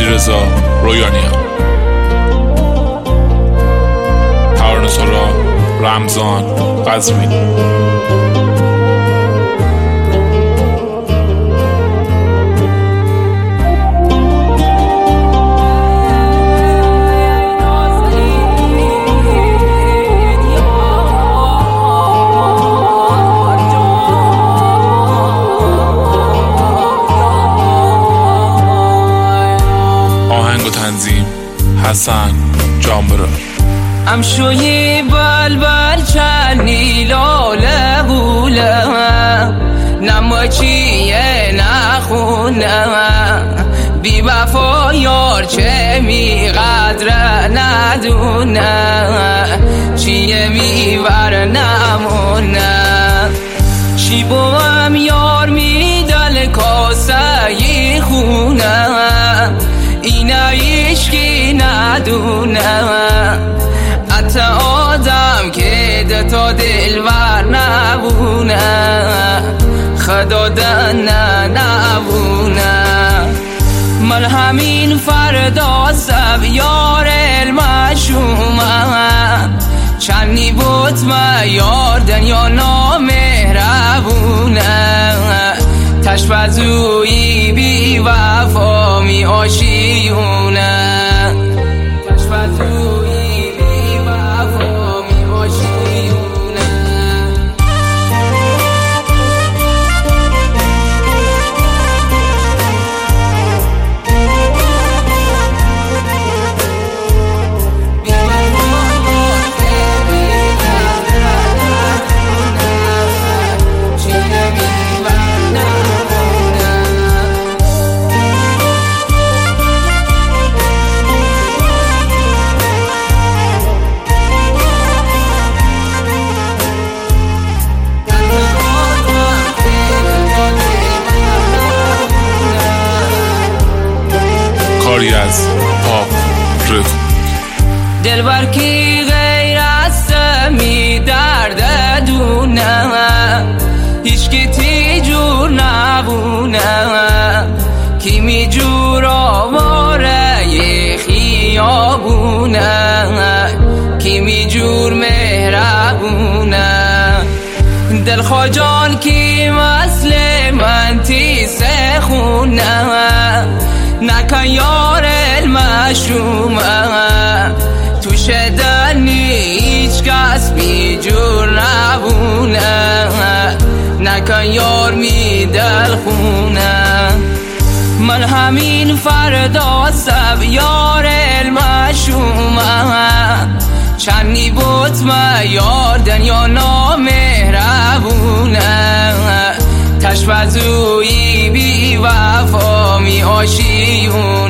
علیرضا رویانیان، ترانه سرا رمضان قزوینی. آهنگ و تنظیم حسن جانبرا. امشوی بلبل چنی لاله بوله نماچیه نخونه بی وفا یار چه می قدر ندونه چیه میور نمونه چی بوم یار می دل کاسه ی خونه اینه ایشکی ندونه حتی آدم که دتا دلور نبونه خدا دنه نبونه من همین فردا سب یار المشومه چنی بود ما یار دنیا نامهربونه تشفزوی بی وفا می آشیونه تشفزوی بی وفا می آشیونه کاری از پاپ رک. دلبر کی غیر از می درد دونه هیچ کی تی جور نبونه کی می جور آواره ی خیابونه کی می جور مهربونه دل خواجان کی مثل من تی سخونه نکن یار المشومه تو شدنی هیچ کس بی جور نبونه نکن یار می دل خونه من همین فردا سب یار المشومه چنی بود ما یار دنیا نامهربونه تشفزوی بی وفا می آشیونه